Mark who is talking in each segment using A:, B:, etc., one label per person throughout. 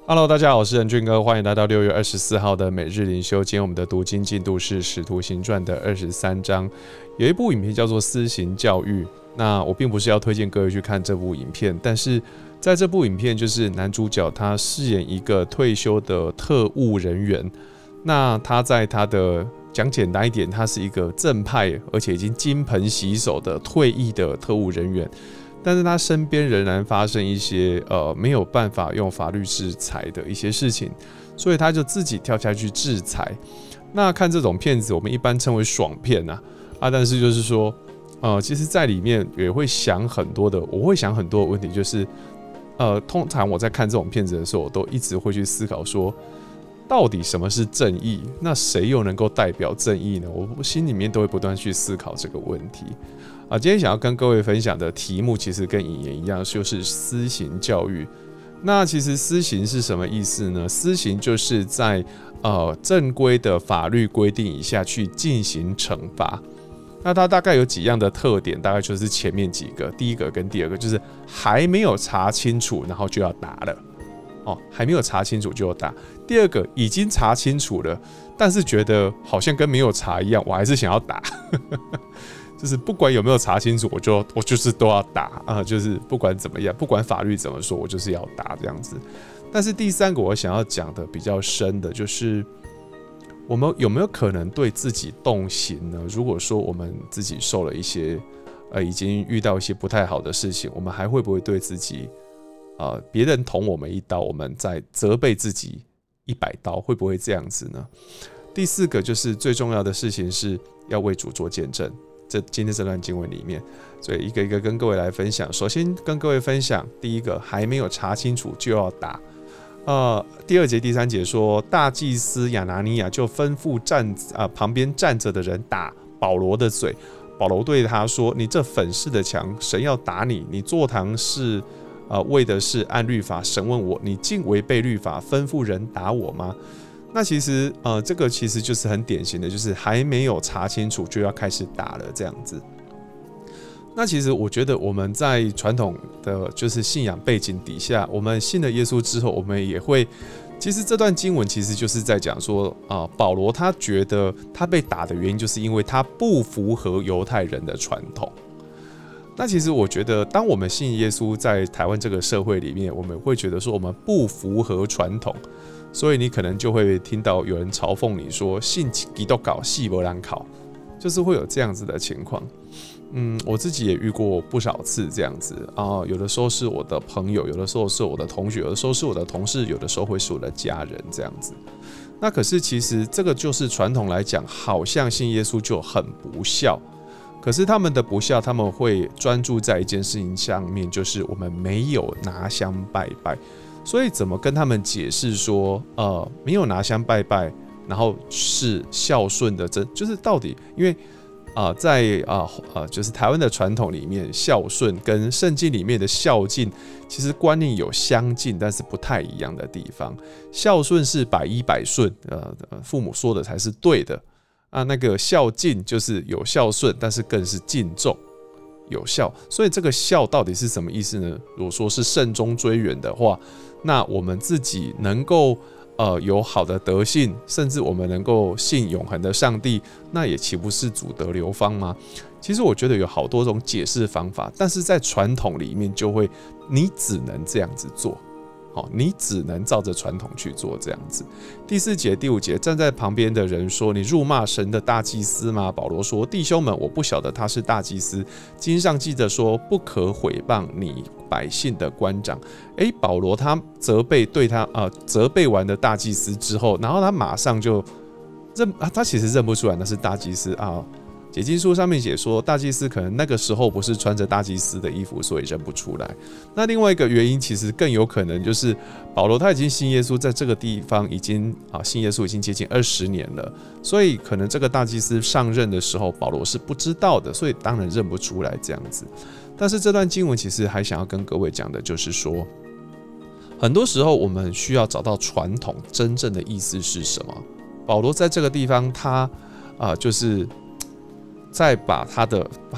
A: Hello， 大家好，我是任俊哥，欢迎来到6月24号的每日灵修。今天我们的读经进度是《使徒行传》的23章，有一部影片叫做《私刑教育》。那我并不是要推荐各位去看这部影片，但是在这部影片，就是男主角他饰演一个退休的特务人员。那他在他的讲简单一点，他是一个正派而且已经金盆洗手的退役的特务人员。但是他身边仍然发生一些没有办法用法律制裁的一些事情，所以他就自己跳下去制裁。那看这种片子，我们一般称为爽片但是就是说，其实在里面也会想很多的，我会想很多的问题，就是通常我在看这种片子的时候，我都一直会去思考说，到底什么是正义？那谁又能够代表正义呢？我心里面都会不断去思考这个问题。今天想要跟各位分享的题目，其实跟引言一样，就是私刑教育。那其实私刑是什么意思呢？私刑就是在正规的法律规定以下去进行惩罚。那它大概有几样的特点，大概就是前面几个，第一个跟第二个就是还没有查清楚，然后就要打了。还没有查清楚就要打。第二个已经查清楚了，但是觉得好像跟没有查一样，我还是想要打。就是不管有没有查清楚，我就是都要打就是不管怎么样，不管法律怎么说，我就是要打这样子。但是第三个我想要讲的比较深的，就是我们有没有可能对自己动刑呢？如果说我们自己受了一些已经遇到一些不太好的事情，我们还会不会对自己别人捅我们一刀，我们再责备自己100刀，会不会这样子呢？第四个就是最重要的事情是要为主做见证。今天这段经文里面，所以一个一个跟各位来分享。首先跟各位分享，第一个还没有查清楚就要打。第2节、第3节说，大祭司亚拿尼亚就吩咐旁边站着的人打保罗的嘴。保罗对他说：“你这粉饰的墙，神要打你！你坐堂是为的是按律法审问我，你竟违背律法，吩咐人打我吗？”那其实这个其实就是很典型的，就是还没有查清楚就要开始打了这样子。那其实我觉得我们在传统的就是信仰背景底下，我们信了耶稣之后，我们也会，其实这段经文其实就是在讲说保罗他觉得他被打的原因，就是因为他不符合犹太人的传统。那其实我觉得，当我们信耶稣，在台湾这个社会里面，我们会觉得说我们不符合传统，所以你可能就会听到有人嘲讽你说信基督教死没人考，就是会有这样子的情况。我自己也遇过不少次这样子有的时候是我的朋友，有的时候是我的同学，有的时候是我的同事，有的时候会是我的家人这样子。那可是其实这个就是传统来讲，好像信耶稣就很不孝。可是他们的不孝，他们会专注在一件事情上面，就是我们没有拿香拜拜。所以怎么跟他们解释说，没有拿香拜拜，然后是孝顺的就是到底，因为在就是台湾的传统里面，孝顺跟圣经里面的孝敬，其实观念有相近，但是不太一样的地方。孝顺是百依百顺，父母说的才是对的。那个孝敬就是有孝顺，但是更是敬重有孝。所以这个孝到底是什么意思呢？如果说是慎终追远的话，那我们自己能够有好的德性，甚至我们能够信永恒的上帝，那也岂不是祖德流芳吗？其实我觉得有好多种解释方法，但是在传统里面就会，你只能这样子做。你只能照着传统去做这样子。第4节、第5节，站在旁边的人说：“你辱骂神的大祭司吗？”保罗说：“弟兄们，我不晓得他是大祭司。经上记着说，不可毁谤你百姓的官长。”保罗他责备完的大祭司之后，然后他马上就他其实认不出来那是大祭司解经书上面写说，大祭司可能那个时候不是穿着大祭司的衣服，所以认不出来。那另外一个原因，其实更有可能就是保罗他已经信耶稣，在这个地方已经信耶稣已经接近20年了，所以可能这个大祭司上任的时候，保罗是不知道的，所以当然认不出来这样子。但是这段经文其实还想要跟各位讲的就是说，很多时候我们需要找到传统真正的意思是什么。保罗在这个地方他就是在把他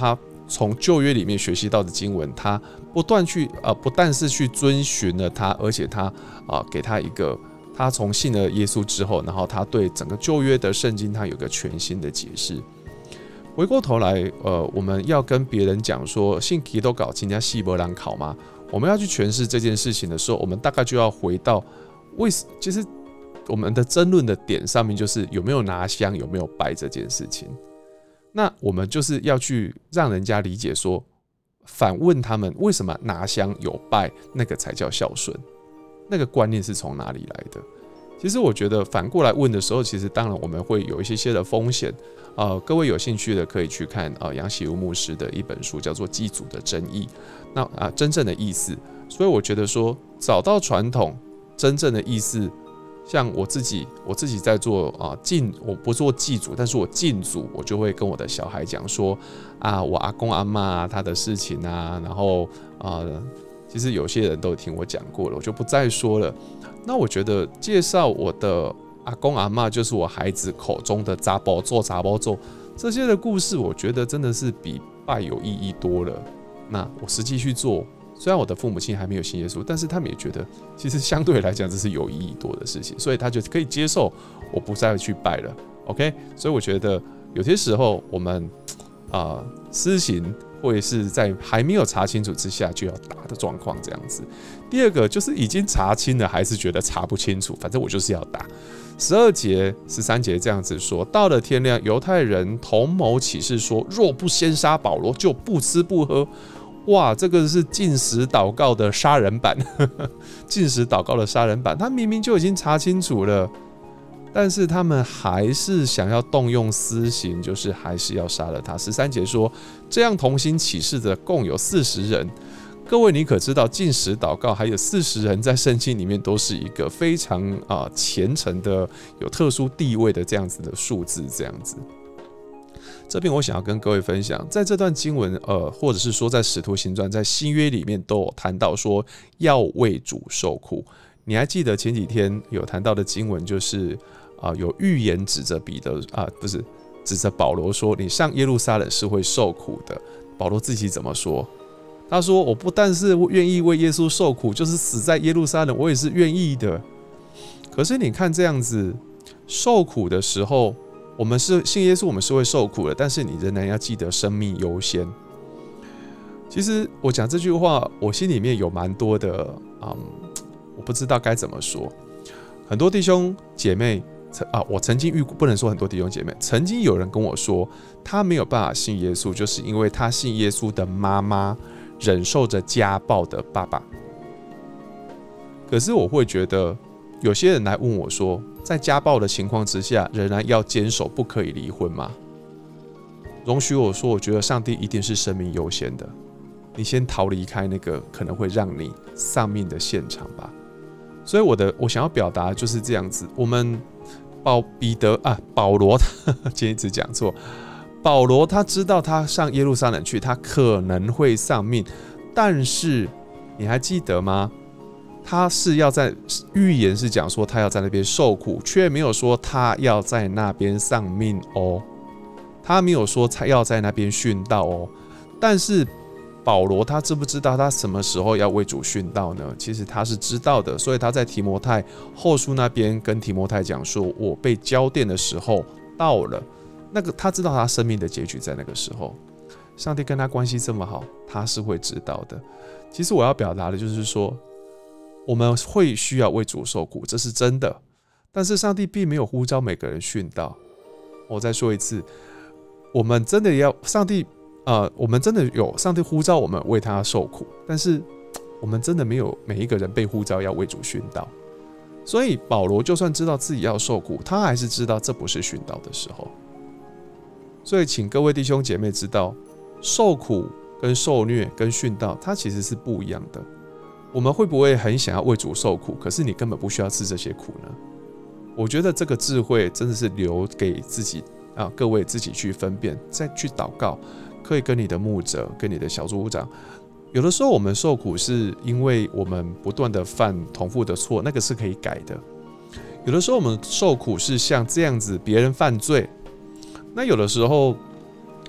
A: 从旧约里面学习到的经文，他不但是去遵循了他，而且他给他一个，他从信了耶稣之后，然后他对整个旧约的圣经，他有个全新的解释。回过头来，我们要跟别人讲说，信基督教，请人家西伯兰考吗？我们要去诠释这件事情的时候，我们大概就要回到其实我们的争论的点上面，就是有没有拿香，有没有拜这件事情。那我们就是要去让人家理解说，反问他们为什么拿香有拜那个才叫孝顺，那个观念是从哪里来的？其实我觉得反过来问的时候，其实当然我们会有一些的风险。各位有兴趣的可以去看杨喜如牧师的一本书，叫做《祭祖的真义》，那真正的意思。所以我觉得说，找到传统真正的意思。像我自己在做我不做祭祖，但是我敬祖，我就会跟我的小孩讲说我阿公阿嬷他的事情然后其实有些人都听我讲过了，我就不再说了。那我觉得介绍我的阿公阿嬷，就是我孩子口中的查某祖这些的故事，我觉得真的是比拜有意义多了。那我实际去做。虽然我的父母亲还没有信耶稣，但是他们也觉得其实相对来讲这是有意义多的事情，所以他就可以接受我不再去拜了。OK， 所以我觉得有些时候我们施行会是在还没有查清楚之下就要打的状况这样子。第二个就是已经查清了，还是觉得查不清楚，反正我就是要打。12节、13节这样子说，到了天亮，犹太人同谋起誓说，若不先杀保罗，就不吃不喝。哇，这个是禁食祷告的杀人版，禁食祷告的杀人版，他明明就已经查清楚了，但是他们还是想要动用私刑，就是还是要杀了他。13节说，这样同心起誓的共有40人。各位，你可知道禁食祷告还有40人在圣经里面都是一个非常虔诚的、有特殊地位的这样子的数字，这样子。这边我想要跟各位分享，在这段经文，或者是说在使徒行传，在新约里面都有谈到说要为主受苦。你还记得前几天有谈到的经文，就是有预言指着指着保罗说，你上耶路撒冷是会受苦的。保罗自己怎么说？他说：“我不但是愿意为耶稣受苦，就是死在耶路撒冷，我也是愿意的。”可是你看这样子受苦的时候。我们是信耶稣，我们是会受苦的，但是你仍然要记得生命优先。其实我讲这句话，我心里面有蛮多的，我不知道该怎么说。很多弟兄姐妹我曾经遇过，不能说很多弟兄姐妹，曾经有人跟我说，他没有办法信耶稣，就是因为他信耶稣的妈妈忍受着家暴的爸爸。可是我会觉得，有些人来问我说，在家暴的情况之下，仍然要坚守不可以离婚吗？容许我说，我觉得上帝一定是生命优先的。你先逃离开那个可能会让你丧命的现场吧。所以我想要表达就是这样子。我们保罗，今天一直讲错。保罗他知道他上耶路撒冷去，他可能会丧命，但是你还记得吗？他是要在预言是讲说他要在那边受苦，却没有说他要在那边丧命哦，他没有说他要在那边殉道哦。但是保罗他知不知道他什么时候要为主殉道呢？其实他是知道的，所以他在提摩太后书那边跟提摩太讲说，我被交奠的时候到了，那个他知道他生命的结局在那个时候。上帝跟他关系这么好，他是会知道的。其实我要表达的就是说，我们会需要为主受苦，这是真的。但是上帝并没有呼召每个人殉道。我再说一次，我们真的要我们真的有上帝呼召我们为他受苦，但是我们真的没有每一个人被呼召要为主殉道。所以保罗就算知道自己要受苦，他还是知道这不是殉道的时候。所以请各位弟兄姐妹知道，受苦跟受虐跟殉道，它其实是不一样的。我们会不会很想要为主受苦，可是你根本不需要吃这些苦呢？我觉得这个智慧真的是留给自己各位自己去分辨，再去祷告，可以跟你的牧者、跟你的小组长。有的时候我们受苦是因为我们不断的犯重复的错，那个是可以改的。有的时候我们受苦是像这样子，别人犯罪，那有的时候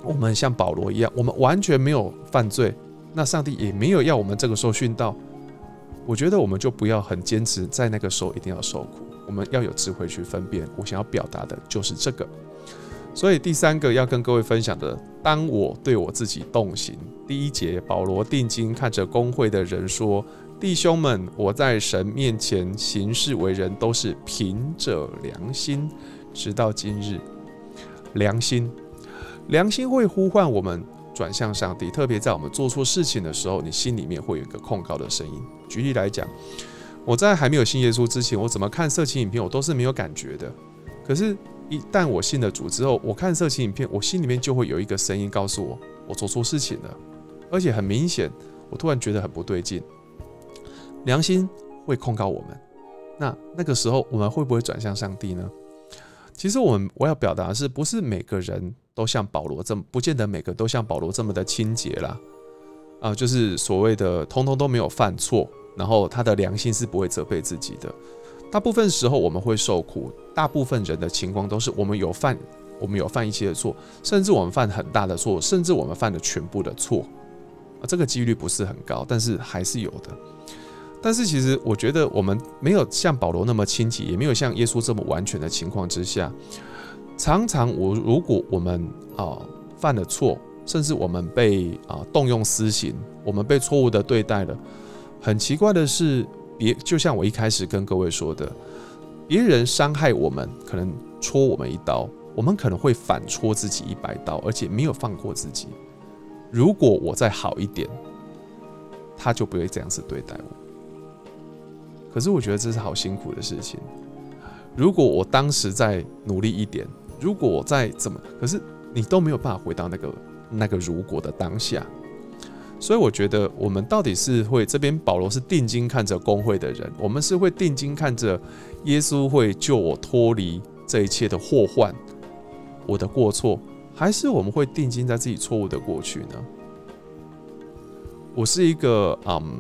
A: 我们像保罗一样，我们完全没有犯罪，那上帝也没有要我们这个时候殉道，我觉得我们就不要很坚持在那个时候一定要受苦，我们要有智慧去分辨。我想要表达的就是这个。所以第三个要跟各位分享的，当我对我自己动刑。第1节，保罗定睛看着公会的人说：弟兄们，我在神面前行事为人，都是凭着良心，直到今日。良心会呼唤我们转向上帝，特别在我们做错事情的时候，你心里面会有一个控告的声音。举例来讲，我在还没有信耶稣之前，我怎么看色情影片，我都是没有感觉的。可是一旦我信了主之后，我看色情影片，我心里面就会有一个声音告诉我，我做错事情了，而且很明显，我突然觉得很不对劲。良心会控告我们，那个时候我们会不会转向上帝呢？其实我要表达的是，不是每个人都像保罗这么，不见得每个都像保罗这么的清洁啦。就是所谓的通通都没有犯错，然后他的良心是不会责备自己的。大部分时候我们会受苦，大部分人的情况都是我们有犯一些的错，甚至我们犯很大的错，甚至我们犯了全部的错。这个几率不是很高，但是还是有的。但是其实我觉得我们没有像保罗那么清洁，也没有像耶稣这么完全的情况之下，常常如果我们犯了错，甚至我们被动用私刑，我们被错误的对待了，很奇怪的是，就像我一开始跟各位说的，别人伤害我们，可能戳我们一刀，我们可能会反戳自己100刀，而且没有放过自己。如果我再好一点，他就不会这样子对待我。可是我觉得这是好辛苦的事情。如果我当时再努力一点，如果我再怎么，可是你都没有办法回到那个如果的当下。所以我觉得我们到底是会，这边保罗是定睛看着公会的人，我们是会定睛看着耶稣会救我脱离这一切的祸患，我的过错，还是我们会定睛在自己错误的过去呢？我是一个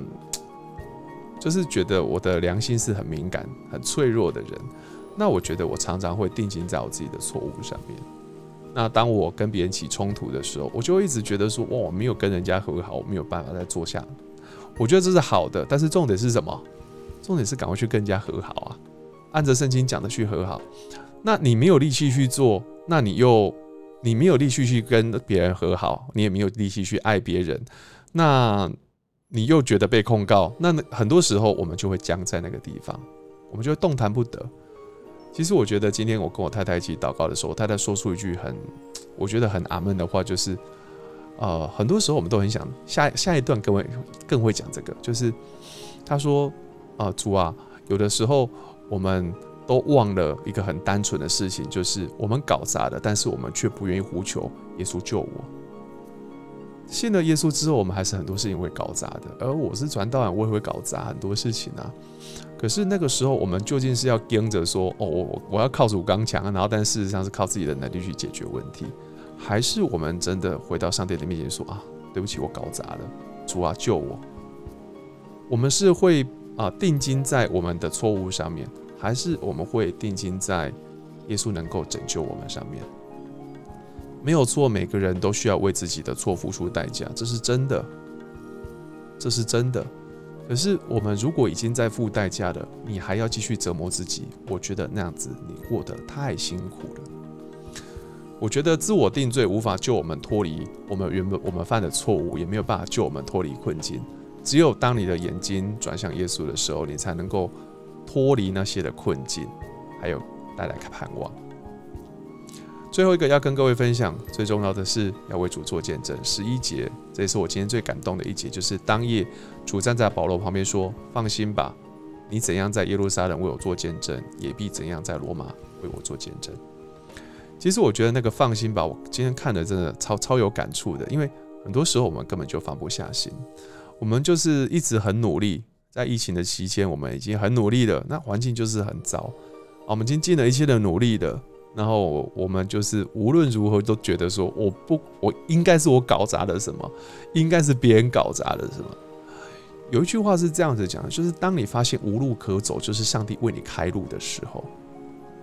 A: 就是觉得我的良心是很敏感、很脆弱的人。那我觉得我常常会定睛在我自己的错误上面。那当我跟别人起冲突的时候，我就会一直觉得说，我没有跟人家和好，我没有办法再坐下。我觉得这是好的，但是重点是什么？重点是赶快去跟人家和好啊，按着圣经讲的去和好。那你没有力气去做，那你没有力气去跟别人和好，你也没有力气去爱别人，那你又觉得被控告，那很多时候我们就会僵在那个地方，我们就会动弹不得。其实我觉得今天我跟我太太一起祷告的时候，我太太说出一句我觉得很阿们的话，就是很多时候我们都很想下一段更会讲这个，就是她说主啊，有的时候我们都忘了一个很单纯的事情，就是我们搞砸了，但是我们却不愿意呼求耶稣救我。信了耶稣之后，我们还是很多事情会搞砸的，而我是传道人，我也会搞砸很多事情啊。可是那个时候，我们究竟是要跟着说，我要靠主刚强，然后但事实上是靠自己的能力去解决问题，还是我们真的回到上帝的面前说对不起，我搞砸了，主啊救我。我们是会定睛在我们的错误上面，还是我们会定睛在耶稣能够拯救我们上面？没有错，每个人都需要为自己的错付出代价，这是真的，这是真的。可是我们如果已经在付代价了，你还要继续折磨自己，我觉得那样子你过得太辛苦了。我觉得自我定罪无法救我们脱离我们犯的错误，也没有办法救我们脱离困境。只有当你的眼睛转向耶稣的时候，你才能够脱离那些的困境，还有带来盼望。最后一个要跟各位分享，最重要的是要为主做见证。11节，这也是我今天最感动的一节，就是当夜主站在保罗旁边说：“放心吧，你怎样在耶路撒冷为我做见证，也必怎样在罗马为我做见证。”其实我觉得那个放心吧，我今天看的真的超有感触的，因为很多时候我们根本就放不下心，我们就是一直很努力，在疫情的期间，我们已经很努力了，那环境就是很糟，我们已经尽了一切的努力了。然后我们就是无论如何都觉得说，我应该是我搞砸了什么，应该是别人搞砸了什么。有一句话是这样子讲的，就是当你发现无路可走，就是上帝为你开路的时候。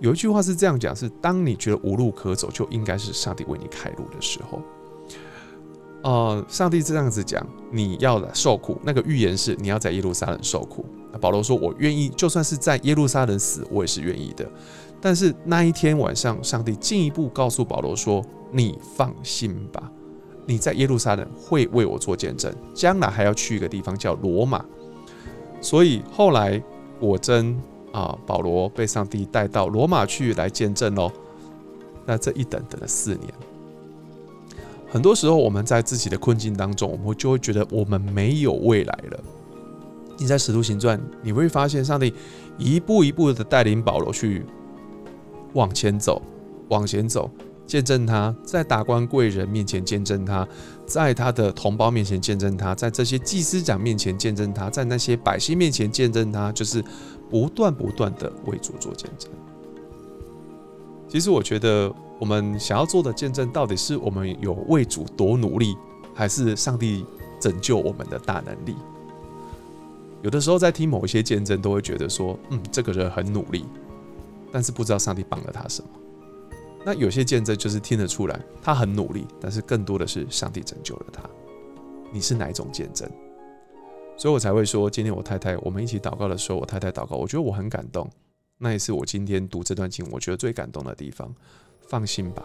A: 有一句话是这样讲，是当你觉得无路可走，就应该是上帝为你开路的时候。上帝这样子讲，你要受苦，那个预言是你要在耶路撒冷受苦。保罗说：“我愿意，就算是在耶路撒冷死，我也是愿意的。”但是那一天晚上，上帝进一步告诉保罗说：“你放心吧，你在耶路撒冷会为我做见证，将来还要去一个地方叫罗马。”所以后来果真保罗被上帝带到罗马去来见证咯。那这一等了4年。很多时候我们在自己的困境当中，我们就会觉得我们没有未来了。你在使徒行传，你会发现上帝一步一步的带领保罗去往前走，见证他，在达官贵人面前见证他，在他的同胞面前见证他，在这些祭司长面前见证他，在那些百姓面前见证他，就是不断的为主做见证。其实我觉得我们想要做的见证，到底是我们有为主多努力，还是上帝拯救我们的大能力？有的时候在听某一些见证，都会觉得说，这个人很努力，但是不知道上帝帮了他什么。那有些见证就是听得出来，他很努力，但是更多的是上帝拯救了他。你是哪一种见证？所以我才会说，今天我太太我们一起祷告的时候，我太太祷告，我觉得我很感动。那也是我今天读这段经，我觉得最感动的地方。放心吧，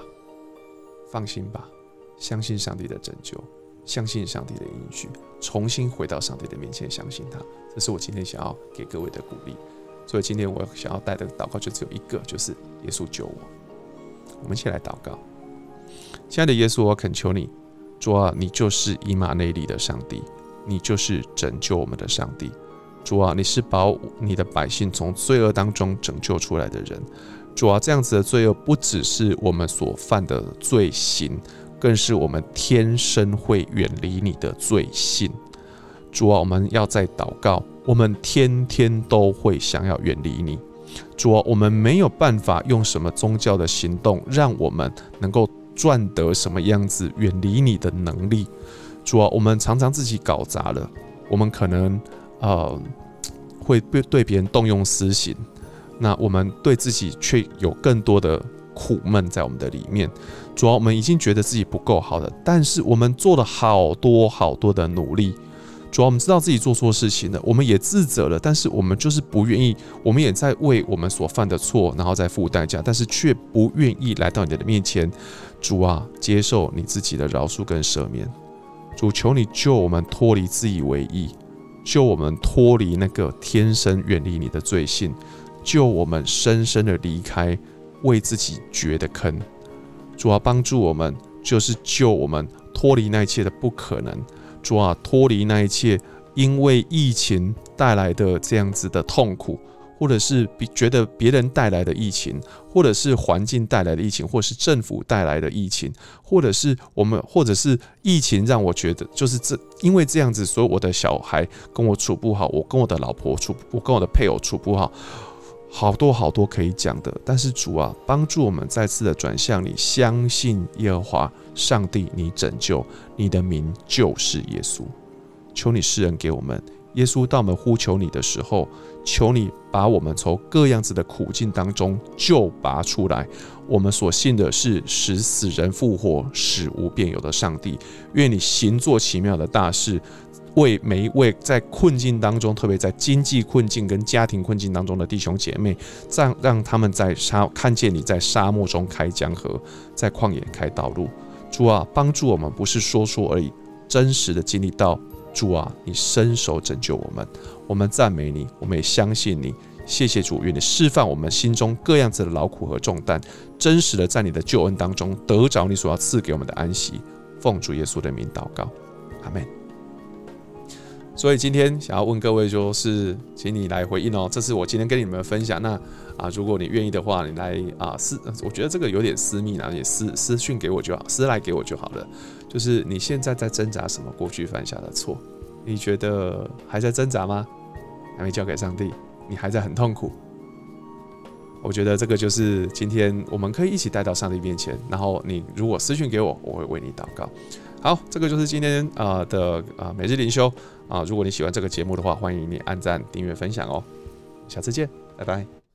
A: 相信上帝的拯救，相信上帝的应许，重新回到上帝的面前，相信他。这是我今天想要给各位的鼓励。所以今天我想要带的祷告就只有一个，就是耶稣救我。我们一起来祷告。亲爱的耶稣，我恳求你，主啊，你就是以马内利的上帝，你就是拯救我们的上帝。主啊，你是把你的百姓从罪恶当中拯救出来的人。主啊，这样子的罪恶不只是我们所犯的罪行，更是我们天生会远离你的罪性。主啊，我们要再祷告，我们天天都会想要远离你。主啊，我们没有办法用什么宗教的行动让我们能够赚得什么样子远离你的能力。主啊，我们常常自己搞砸了，我们可能会对别人动用私刑，那我们对自己却有更多的苦闷在我们的里面。主啊，我们已经觉得自己不够好了，但是我们做了好多的努力。主啊，我们知道自己做错事情了，我们也自责了，但是我们就是不愿意，我们也在为我们所犯的错然后再付代价，但是却不愿意来到你的面前。主啊，接受你自己的饶恕跟赦免。主，求你救我们脱离自以为义，救我们脱离那个天生远离你的罪性，救我们深深的离开为自己掘的坑。主啊，帮助我们，就是救我们脱离那一切的不可能。主啊，脱离那一切因为疫情带来的这样子的痛苦，或者是觉得别人带来的疫情，或者是环境带来的疫情，或者是政府带来的疫情，或者是疫情让我觉得就是因为这样子，所以我的小孩跟我处不好，我跟我的老婆我跟我的配偶处不好，好多可以讲的。但是主啊，帮助我们再次的转向你，相信耶和华上帝，你拯救，你的名就是耶稣。求你施恩给我们，耶稣，当我们呼求你的时候，求你把我们从各样子的苦境当中救拔出来。我们所信的是使死人复活、使无变有的上帝。愿你行作奇妙的大事，为每一位在困境当中，特别在经济困境跟家庭困境当中的弟兄姐妹，让他们看见你在沙漠中开江河，在旷野开道路。主啊，帮助我们不是说说而已，真实的经历到主啊，你伸手拯救我们。我们赞美你，我们也相信你。谢谢主，愿你释放我们心中各样子的劳苦和重担，真实的在你的救恩当中得着你所要赐给我们的安息。奉主耶稣的名祷告，阿们。所以今天想要问各位，就是请你来回应哦。这是我今天跟你们的分享。那如果你愿意的话，你来我觉得这个有点私密，也私讯给我就好，私来给我就好了。就是你现在在挣扎什么过去犯下的错？你觉得还在挣扎吗？还没交给上帝？你还在很痛苦？我觉得这个就是今天我们可以一起带到上帝面前，然后你如果私讯给我，我会为你祷告。好，这个就是今天的每日灵修如果你喜欢这个节目的话，欢迎你按赞、订阅、分享哦。下次见，拜拜。